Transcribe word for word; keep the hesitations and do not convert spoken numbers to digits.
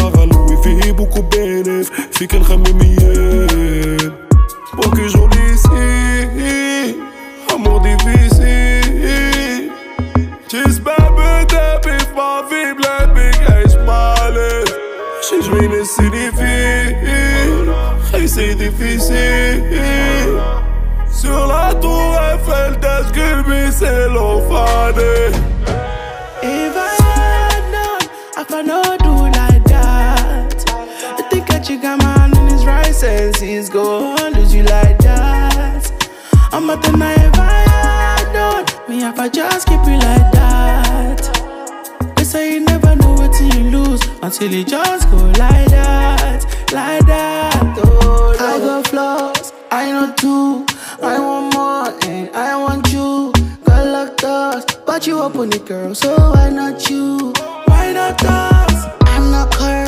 غلوي فيه beaucoup bénéf فيك نخمميين بوكي جولي سي amour difficile جسمع بدا في ما في بلاد بكاش مالي شجوي نسيني فيه خي سي difficile sur la tour Eiffel d'âge قلبي سيلوفاني. If I had known, I could not do like that. I think that you got my hand in his right senses. Go on, do you like that? I'm at the night. If I had known, me if I just keep you like that. They say you never know what till you lose until you just go like that, like that. Oh, I got flaws, I know too. I want more and I want you. Got locked us, but you up on it, girl. So why not you? Why not us? I'm not her.